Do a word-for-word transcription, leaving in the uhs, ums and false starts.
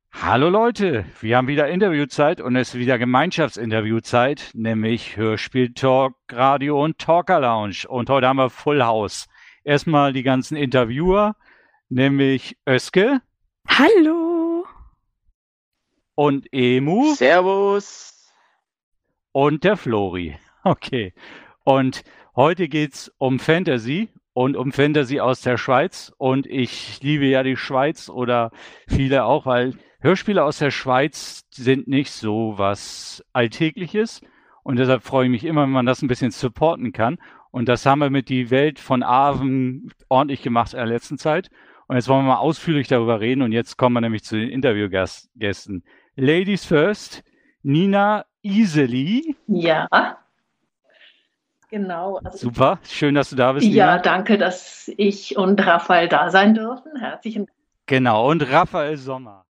Hallo Leute, wir haben wieder Interviewzeit und es ist wieder Gemeinschaftsinterviewzeit, nämlich Hörspiel Talk, Radio und Talker Lounge. Und heute haben wir Full House. Erstmal die ganzen Interviewer, nämlich Özge Hallo. und Emu Servus. und der Flori. Okay. Und heute geht's um Fantasy und um Fantasy aus der Schweiz. Und ich liebe ja die Schweiz oder viele auch, weil Hörspiele aus der Schweiz sind nicht so was Alltägliches. Und deshalb freue ich mich immer, wenn man das ein bisschen supporten kann. Und das haben wir mit Die Welt von Aven ordentlich gemacht in der letzten Zeit. Und jetzt wollen wir mal ausführlich darüber reden. Und jetzt kommen wir nämlich zu den Interviewgästen. Ladies first, Nina Iseli. Ja, genau. Also, Super, schön, dass du da bist, ja, Nina. danke, dass ich und Raphael da sein dürfen. Herzlichen Dank. Genau, und Raphael Sommer.